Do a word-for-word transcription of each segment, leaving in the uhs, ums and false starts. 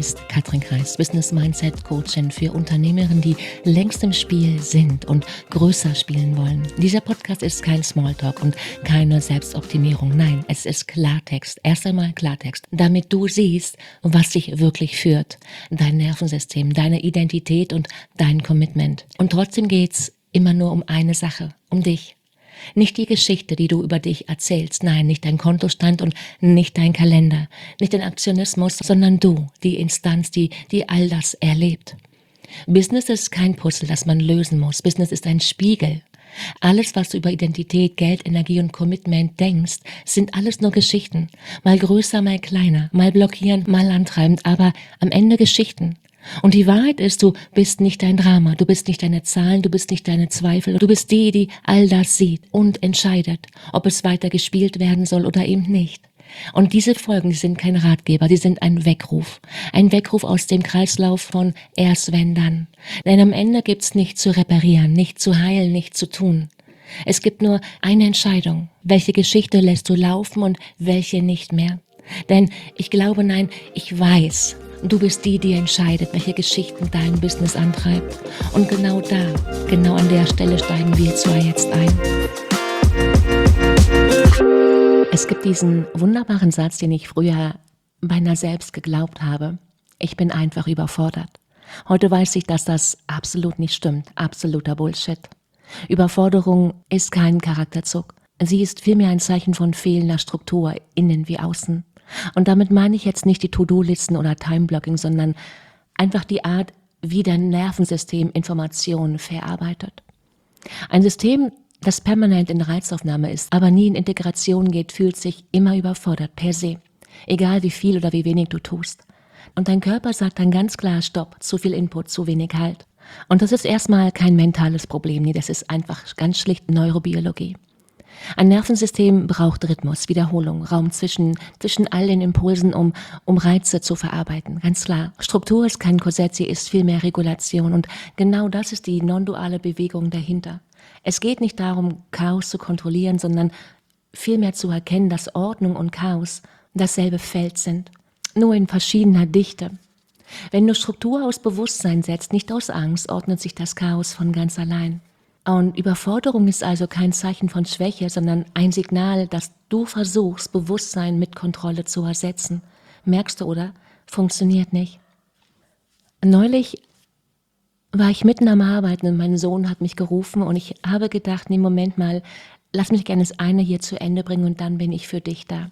ist Katrin Kreis, Business Mindset Coachin für Unternehmerinnen, die längst im Spiel sind und größer spielen wollen. Dieser Podcast ist kein Smalltalk und keine Selbstoptimierung. Nein, es ist Klartext. Erst einmal Klartext, damit du siehst, was dich wirklich führt. Dein Nervensystem, deine Identität und dein Commitment. Und trotzdem geht's immer nur um eine Sache, um dich. Nicht die Geschichte, die du über dich erzählst, nein, nicht dein Kontostand und nicht dein Kalender, nicht dein Aktionismus, sondern du, die Instanz, die, die all das erlebt. Business ist kein Puzzle, das man lösen muss. Business ist ein Spiegel. Alles, was du über Identität, Geld, Energie und Commitment denkst, sind alles nur Geschichten. Mal größer, mal kleiner, mal blockierend, mal antreibend, aber am Ende Geschichten. Und die Wahrheit ist, du bist nicht dein Drama, du bist nicht deine Zahlen, du bist nicht deine Zweifel, du bist die, die all das sieht und entscheidet, ob es weiter gespielt werden soll oder eben nicht. Und diese Folgen, die sind kein Ratgeber, die sind ein Weckruf. Ein Weckruf aus dem Kreislauf von erst wenn dann. Denn am Ende gibt's nichts zu reparieren, nichts zu heilen, nichts zu tun. Es gibt nur eine Entscheidung. Welche Geschichte lässt du laufen und welche nicht mehr? Denn ich glaube, nein, ich weiß, du bist die, die entscheidet, welche Geschichten dein Business antreibt. Und genau da, genau an der Stelle steigen wir zwar jetzt ein. Es gibt diesen wunderbaren Satz, den ich früher beinahe selbst geglaubt habe. Ich bin einfach überfordert. Heute weiß ich, dass das absolut nicht stimmt. Absoluter Bullshit. Überforderung ist kein Charakterzug. Sie ist vielmehr ein Zeichen von fehlender Struktur, innen wie außen. Und damit meine ich jetzt nicht die To-Do-Listen oder Time-Blocking, sondern einfach die Art, wie dein Nervensystem Informationen verarbeitet. Ein System, das permanent in Reizaufnahme ist, aber nie in Integration geht, fühlt sich immer überfordert, per se. Egal wie viel oder wie wenig du tust. Und dein Körper sagt dann ganz klar, stopp, zu viel Input, zu wenig Halt. Und das ist erstmal kein mentales Problem, nee, das ist einfach ganz schlicht Neurobiologie. Ein Nervensystem braucht Rhythmus, Wiederholung, Raum zwischen, zwischen all den Impulsen, um, um Reize zu verarbeiten. Ganz klar, Struktur ist kein Korsett, sie ist vielmehr Regulation. Und genau das ist die non-duale Bewegung dahinter. Es geht nicht darum, Chaos zu kontrollieren, sondern vielmehr zu erkennen, dass Ordnung und Chaos dasselbe Feld sind, nur in verschiedener Dichte. Wenn du Struktur aus Bewusstsein setzt, nicht aus Angst, ordnet sich das Chaos von ganz allein. Und Überforderung ist also kein Zeichen von Schwäche, sondern ein Signal, dass du versuchst, Bewusstsein mit Kontrolle zu ersetzen. Merkst du, oder? Funktioniert nicht. Neulich war ich mitten am Arbeiten und mein Sohn hat mich gerufen und ich habe gedacht, nee, Moment mal, lass mich gerne das eine hier zu Ende bringen und dann bin ich für dich da.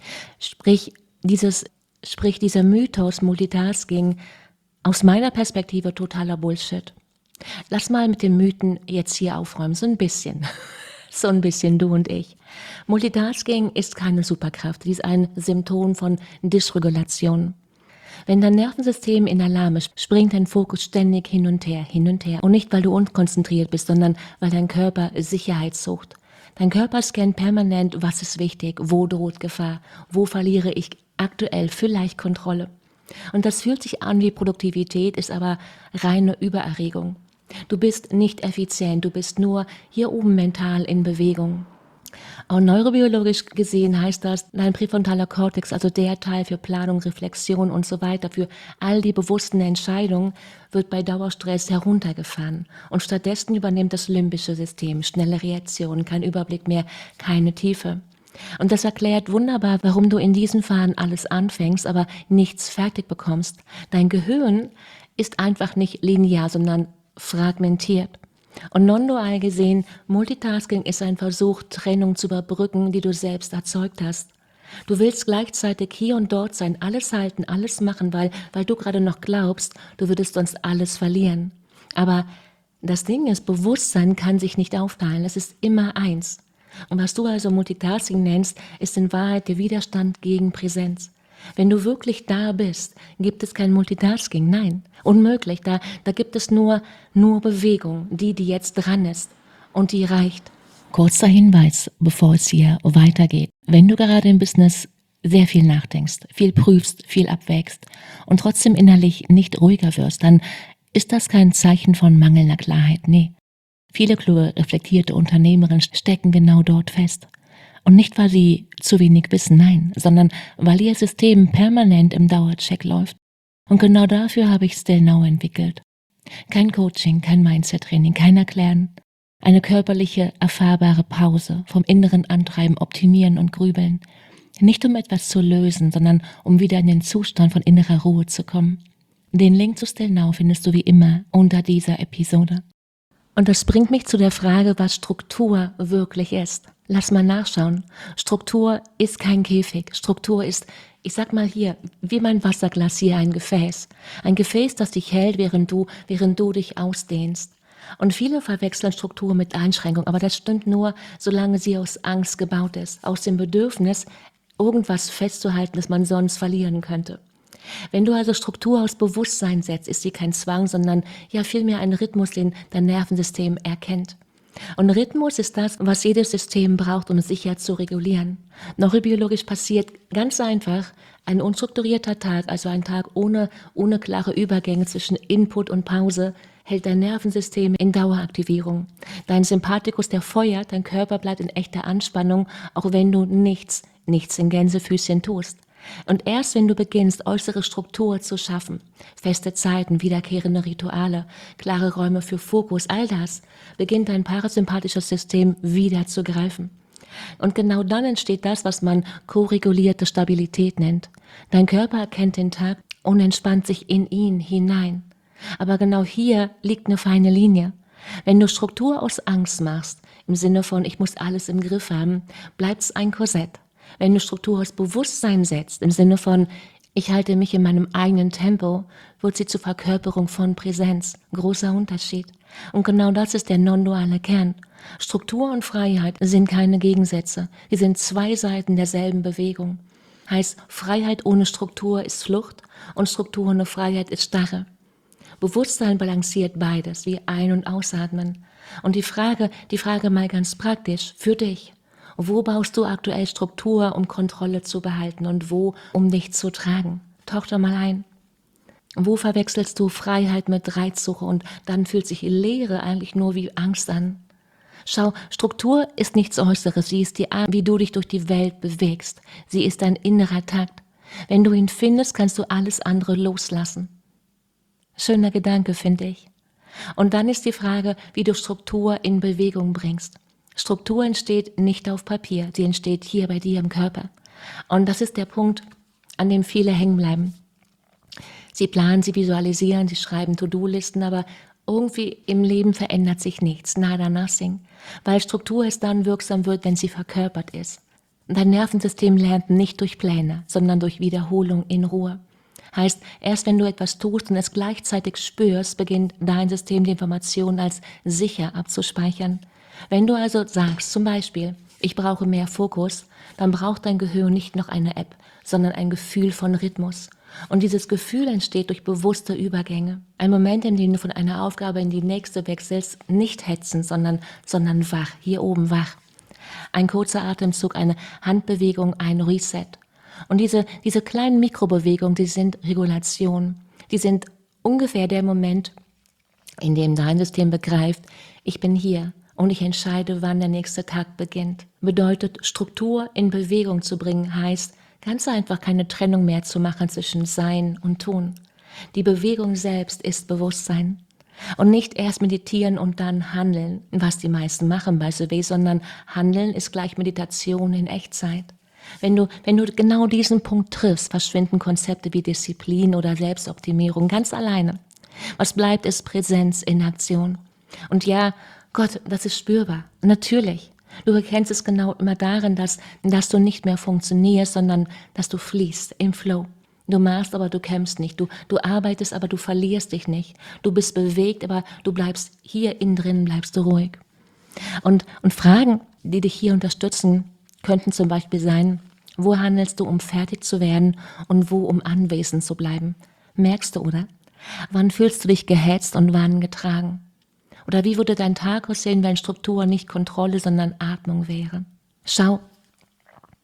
Sprich, dieses, sprich dieser Mythos Multitasking, aus meiner Perspektive totaler Bullshit. Lass mal mit den Mythen jetzt hier aufräumen, so ein bisschen. So ein bisschen, du und ich. Multitasking ist keine Superkraft, sie ist ein Symptom von Dysregulation. Wenn dein Nervensystem in Alarm ist, springt dein Fokus ständig hin und her, hin und her. Und nicht, weil du unkonzentriert bist, sondern weil dein Körper Sicherheit sucht. Dein Körper scannt permanent, was ist wichtig, wo droht Gefahr, wo verliere ich aktuell vielleicht Kontrolle. Und das fühlt sich an wie Produktivität, ist aber reine Übererregung. Du bist nicht effizient, du bist nur hier oben mental in Bewegung. Und neurobiologisch gesehen heißt das, dein präfrontaler Kortex, also der Teil für Planung, Reflexion und so weiter, für all die bewussten Entscheidungen, wird bei Dauerstress heruntergefahren. Und stattdessen übernimmt das limbische System schnelle Reaktionen, kein Überblick mehr, keine Tiefe. Und das erklärt wunderbar, warum du in diesen Phasen alles anfängst, aber nichts fertig bekommst. Dein Gehirn ist einfach nicht linear, sondern fragmentiert. Und non-dual gesehen, Multitasking ist ein Versuch, Trennung zu überbrücken, die du selbst erzeugt hast. Du willst gleichzeitig hier und dort sein, alles halten, alles machen, weil, weil du gerade noch glaubst, du würdest sonst alles verlieren. Aber das Ding ist, Bewusstsein kann sich nicht aufteilen, es ist immer eins. Und was du also Multitasking nennst, ist in Wahrheit der Widerstand gegen Präsenz. Wenn du wirklich da bist, gibt es kein Multitasking, nein, unmöglich, da, da gibt es nur, nur Bewegung, die, die jetzt dran ist und die reicht. Kurzer Hinweis, bevor es hier weitergeht. Wenn du gerade im Business sehr viel nachdenkst, viel prüfst, viel abwägst und trotzdem innerlich nicht ruhiger wirst, dann ist das kein Zeichen von mangelnder Klarheit, nee. Viele kluge, reflektierte Unternehmerinnen stecken genau dort fest. Und nicht, weil sie zu wenig wissen, nein, sondern weil ihr System permanent im Dauercheck läuft. Und genau dafür habe ich Still Now entwickelt. Kein Coaching, kein Mindset-Training, kein Erklären. Eine körperliche, erfahrbare Pause vom inneren Antreiben, Optimieren und Grübeln. Nicht um etwas zu lösen, sondern um wieder in den Zustand von innerer Ruhe zu kommen. Den Link zu Still Now findest du wie immer unter dieser Episode. Und das bringt mich zu der Frage, was Struktur wirklich ist. Lass mal nachschauen. Struktur ist kein Käfig. Struktur ist, ich sag mal hier, wie mein Wasserglas hier, ein Gefäß. Ein Gefäß, das dich hält, während du, während du dich ausdehnst. Und viele verwechseln Struktur mit Einschränkung, aber das stimmt nur, solange sie aus Angst gebaut ist, aus dem Bedürfnis, irgendwas festzuhalten, das man sonst verlieren könnte. Wenn du also Struktur aus Bewusstsein setzt, ist sie kein Zwang, sondern ja vielmehr ein Rhythmus, den dein Nervensystem erkennt. Und Rhythmus ist das, was jedes System braucht, um es sicher zu regulieren. Neurobiologisch passiert ganz einfach ein unstrukturierter Tag, also ein Tag ohne, ohne klare Übergänge zwischen Input und Pause, hält dein Nervensystem in Daueraktivierung. Dein Sympathikus, der feuert, dein Körper bleibt in echter Anspannung, auch wenn du nichts, nichts in Gänsefüßchen tust. Und erst wenn du beginnst, äußere Struktur zu schaffen, feste Zeiten, wiederkehrende Rituale, klare Räume für Fokus, all das, beginnt dein parasympathisches System wieder zu greifen. Und genau dann entsteht das, was man koregulierte Stabilität nennt. Dein Körper erkennt den Tag und entspannt sich in ihn hinein. Aber genau hier liegt eine feine Linie. Wenn du Struktur aus Angst machst, im Sinne von ich muss alles im Griff haben, bleibt es ein Korsett. Wenn du Struktur aus Bewusstsein setzt, im Sinne von ich halte mich in meinem eigenen Tempo, wird sie zur Verkörperung von Präsenz. Großer Unterschied. Und genau das ist der non-duale Kern. Struktur und Freiheit sind keine Gegensätze. Sie sind zwei Seiten derselben Bewegung. Heißt, Freiheit ohne Struktur ist Flucht und Struktur ohne Freiheit ist Starre. Bewusstsein balanciert beides, wie Ein- und Ausatmen. Und die Frage, die Frage mal ganz praktisch für dich. Wo baust du aktuell Struktur, um Kontrolle zu behalten und wo, um dich zu tragen? Tauch da mal ein. Wo verwechselst du Freiheit mit Reizsuche und dann fühlt sich Leere eigentlich nur wie Angst an? Schau, Struktur ist nichts Äußeres, sie ist die Art, wie du dich durch die Welt bewegst. Sie ist ein innerer Takt. Wenn du ihn findest, kannst du alles andere loslassen. Schöner Gedanke, finde ich. Und dann ist die Frage, wie du Struktur in Bewegung bringst. Struktur entsteht nicht auf Papier, sie entsteht hier bei dir im Körper. Und das ist der Punkt, an dem viele hängen bleiben. Sie planen, sie visualisieren, sie schreiben To-Do-Listen, aber irgendwie im Leben verändert sich nichts, nada, nothing. Weil Struktur erst dann wirksam wird, wenn sie verkörpert ist. Dein Nervensystem lernt nicht durch Pläne, sondern durch Wiederholung in Ruhe. Heißt, erst wenn du etwas tust und es gleichzeitig spürst, beginnt dein System die Information als sicher abzuspeichern. Wenn du also sagst, zum Beispiel, ich brauche mehr Fokus, dann braucht dein Gehirn nicht noch eine App, sondern ein Gefühl von Rhythmus. Und dieses Gefühl entsteht durch bewusste Übergänge. Ein Moment, in dem du von einer Aufgabe in die nächste wechselst, nicht hetzen, sondern, sondern wach, hier oben wach. Ein kurzer Atemzug, eine Handbewegung, ein Reset. Und diese, diese kleinen Mikrobewegungen, die sind Regulation. Die sind ungefähr der Moment, in dem dein System begreift, ich bin hier und ich entscheide, wann der nächste Tag beginnt. Bedeutet, Struktur in Bewegung zu bringen, heißt, ganz einfach keine Trennung mehr zu machen zwischen Sein und Tun. Die Bewegung selbst ist Bewusstsein. Und nicht erst meditieren und dann handeln, was die meisten machen bei S W, sondern Handeln ist gleich Meditation in Echtzeit. Wenn du, wenn du genau diesen Punkt triffst, verschwinden Konzepte wie Disziplin oder Selbstoptimierung ganz alleine. Was bleibt, ist Präsenz in Aktion. Und ja, Gott, das ist spürbar, natürlich. Du erkennst es genau immer darin, dass, dass du nicht mehr funktionierst, sondern dass du fließt im Flow. Du machst, aber du kämpfst nicht. Du, du arbeitest, aber du verlierst dich nicht. Du bist bewegt, aber du bleibst hier innen drin, bleibst du ruhig. Und, und Fragen, die dich hier unterstützen, könnten zum Beispiel sein, wo handelst du, um fertig zu werden und wo, um anwesend zu bleiben? Merkst du, oder? Wann fühlst du dich gehetzt und wann getragen? Oder wie würde dein Tag aussehen, wenn Struktur nicht Kontrolle, sondern Atmung wäre? Schau,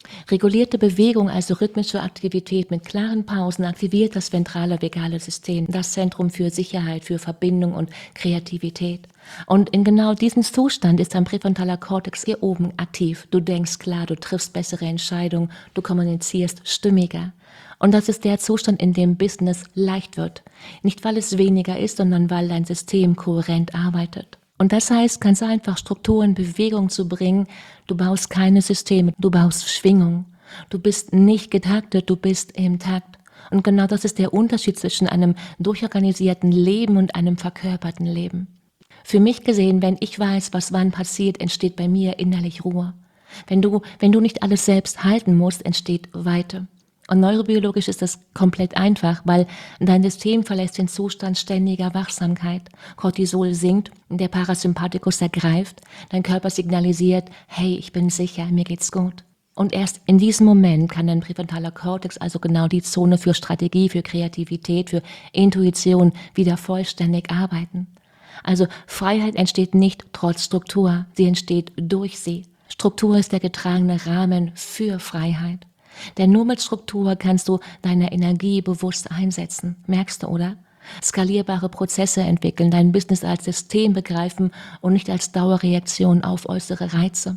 Regulierte Bewegung, also rhythmische Aktivität mit klaren Pausen, aktiviert das ventrale vagale System, das Zentrum für Sicherheit, für Verbindung und Kreativität. Und in genau diesem Zustand ist dein präfrontaler Kortex hier oben aktiv. Du denkst klar, du triffst bessere Entscheidungen, du kommunizierst stimmiger. Und das ist der Zustand, in dem Business leicht wird. Nicht, weil es weniger ist, sondern weil dein System kohärent arbeitet. Und das heißt, ganz einfach Struktur in Bewegung zu bringen. Du baust keine Systeme, du baust Schwingung. Du bist nicht getaktet, du bist im Takt. Und genau das ist der Unterschied zwischen einem durchorganisierten Leben und einem verkörperten Leben. Für mich gesehen, wenn ich weiß, was wann passiert, entsteht bei mir innerlich Ruhe. Wenn du, wenn du nicht alles selbst halten musst, entsteht Weite. Und neurobiologisch ist das komplett einfach, weil dein System verlässt den Zustand ständiger Wachsamkeit. Cortisol sinkt, der Parasympathikus ergreift, dein Körper signalisiert, hey, ich bin sicher, mir geht's gut. Und erst in diesem Moment kann dein präfrontaler Kortex, also genau die Zone für Strategie, für Kreativität, für Intuition, wieder vollständig arbeiten. Also Freiheit entsteht nicht trotz Struktur, sie entsteht durch sie. Struktur ist der getragene Rahmen für Freiheit. Denn nur mit Struktur kannst du deine Energie bewusst einsetzen. Merkst du, oder? Skalierbare Prozesse entwickeln, dein Business als System begreifen und nicht als Dauerreaktion auf äußere Reize.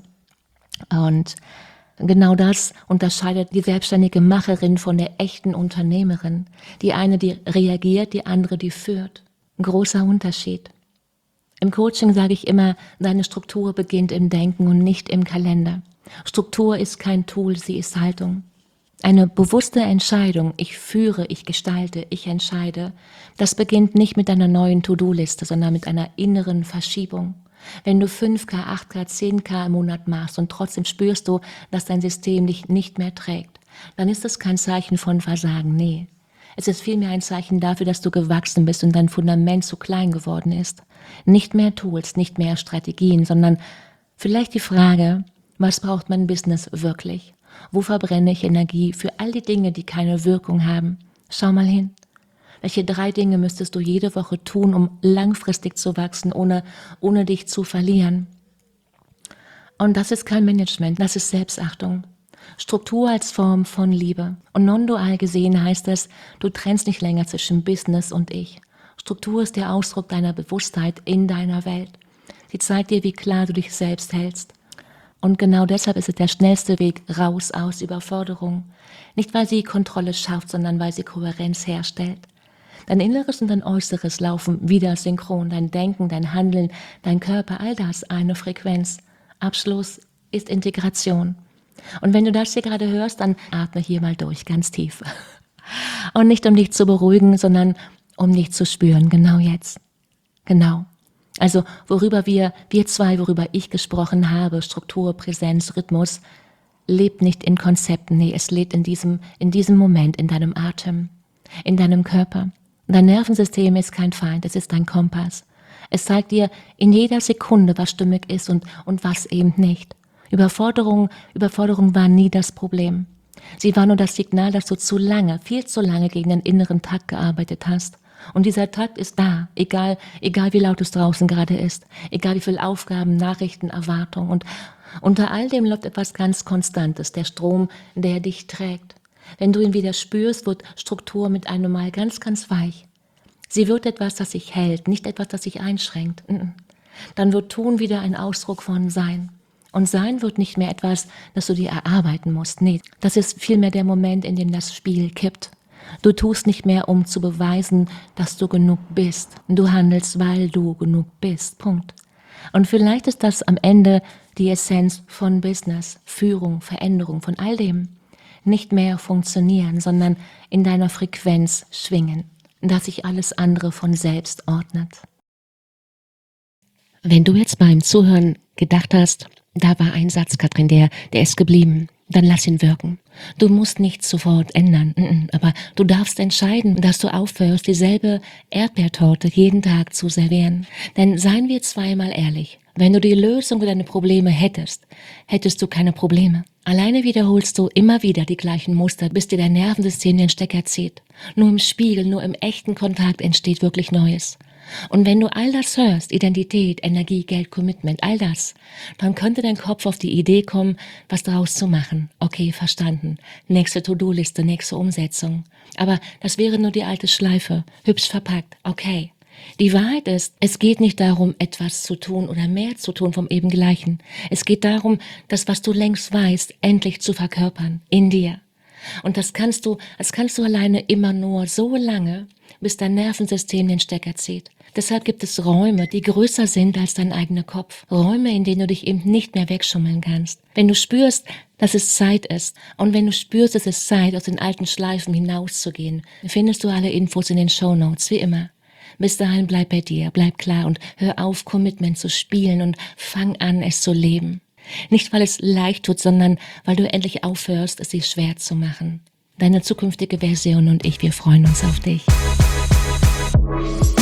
Und genau das unterscheidet die selbstständige Macherin von der echten Unternehmerin. Die eine, die reagiert, die andere, die führt. Ein großer Unterschied. Im Coaching sage ich immer, deine Struktur beginnt im Denken und nicht im Kalender. Struktur ist kein Tool, sie ist Haltung. Eine bewusste Entscheidung, ich führe, ich gestalte, ich entscheide, das beginnt nicht mit einer neuen To-Do-Liste, sondern mit einer inneren Verschiebung. Wenn du fünf K, acht K, zehn K im Monat machst und trotzdem spürst du, dass dein System dich nicht mehr trägt, dann ist das kein Zeichen von Versagen, nee. Es ist vielmehr ein Zeichen dafür, dass du gewachsen bist und dein Fundament zu klein geworden ist. Nicht mehr Tools, nicht mehr Strategien, sondern vielleicht die Frage, was braucht mein Business wirklich? Wo verbrenne ich Energie für all die Dinge, die keine Wirkung haben? Schau mal hin. Welche drei Dinge müsstest du jede Woche tun, um langfristig zu wachsen, ohne, ohne dich zu verlieren? Und das ist kein Management, das ist Selbstachtung. Struktur als Form von Liebe. Und non-dual gesehen heißt es, du trennst nicht länger zwischen Business und Ich. Struktur ist der Ausdruck deiner Bewusstheit in deiner Welt. Sie zeigt dir, wie klar du dich selbst hältst. Und genau deshalb ist es der schnellste Weg raus aus Überforderung. Nicht, weil sie Kontrolle schafft, sondern weil sie Kohärenz herstellt. Dein Inneres und dein Äußeres laufen wieder synchron. Dein Denken, dein Handeln, dein Körper, all das eine Frequenz. Abschluss ist Integration. Und wenn du das hier gerade hörst, dann atme hier mal durch, ganz tief. Und nicht um dich zu beruhigen, sondern um dich zu spüren, genau jetzt. Genau. Also worüber wir, wir zwei, worüber ich gesprochen habe, Struktur, Präsenz, Rhythmus, lebt nicht in Konzepten, nee, es lebt in diesem, in diesem Moment, in deinem Atem, in deinem Körper. Dein Nervensystem ist kein Feind, es ist dein Kompass. Es zeigt dir in jeder Sekunde, was stimmig ist und, und was eben nicht. Überforderung, Überforderung war nie das Problem. Sie war nur das Signal, dass du zu lange, viel zu lange gegen den inneren Takt gearbeitet hast. Und dieser Takt ist da, egal, egal wie laut es draußen gerade ist, egal wie viele Aufgaben, Nachrichten, Erwartungen. Und unter all dem läuft etwas ganz Konstantes, der Strom, der dich trägt. Wenn du ihn wieder spürst, wird Struktur mit einem Mal ganz, ganz weich. Sie wird etwas, das sich hält, nicht etwas, das sich einschränkt. Dann wird Tun wieder ein Ausdruck von Sein. Und Sein wird nicht mehr etwas, das du dir erarbeiten musst. Nee, das ist vielmehr der Moment, in dem das Spiel kippt. Du tust nicht mehr, um zu beweisen, dass du genug bist. Du handelst, weil du genug bist. Punkt. Und vielleicht ist das am Ende die Essenz von Business, Führung, Veränderung, von all dem. Nicht mehr funktionieren, sondern in deiner Frequenz schwingen, dass sich alles andere von selbst ordnet. Wenn du jetzt beim Zuhören gedacht hast, da war ein Satz, Katrin, der, der ist geblieben, dann lass ihn wirken. Du musst nichts sofort ändern, aber du darfst entscheiden, dass du aufhörst, dieselbe Erdbeertorte jeden Tag zu servieren. Denn seien wir zweimal ehrlich, wenn du die Lösung für deine Probleme hättest, hättest du keine Probleme. Alleine wiederholst du immer wieder die gleichen Muster, bis dir dein Nervensystem den Stecker zieht. Nur im Spiegel, nur im echten Kontakt entsteht wirklich Neues. Und wenn du all das hörst, Identität, Energie, Geld, Commitment, all das, dann könnte dein Kopf auf die Idee kommen, was daraus zu machen. Okay, verstanden. Nächste To-Do-Liste, nächste Umsetzung. Aber das wäre nur die alte Schleife, hübsch verpackt. Okay. Die Wahrheit ist, es geht nicht darum, etwas zu tun oder mehr zu tun vom eben Gleichen. Es geht darum, das, was du längst weißt, endlich zu verkörpern, in dir. Und das kannst du, das kannst du alleine immer nur so lange, bis dein Nervensystem den Stecker zieht. Deshalb gibt es Räume, die größer sind als dein eigener Kopf. Räume, in denen du dich eben nicht mehr wegschummeln kannst. Wenn du spürst, dass es Zeit ist und wenn du spürst, es ist Zeit, aus den alten Schleifen hinauszugehen, findest du alle Infos in den Shownotes, wie immer. Bis dahin bleib bei dir, bleib klar und hör auf, Commitment zu spielen und fang an, es zu leben. Nicht, weil es leicht tut, sondern weil du endlich aufhörst, es sich schwer zu machen. Deine zukünftige Version und ich, wir freuen uns auf dich.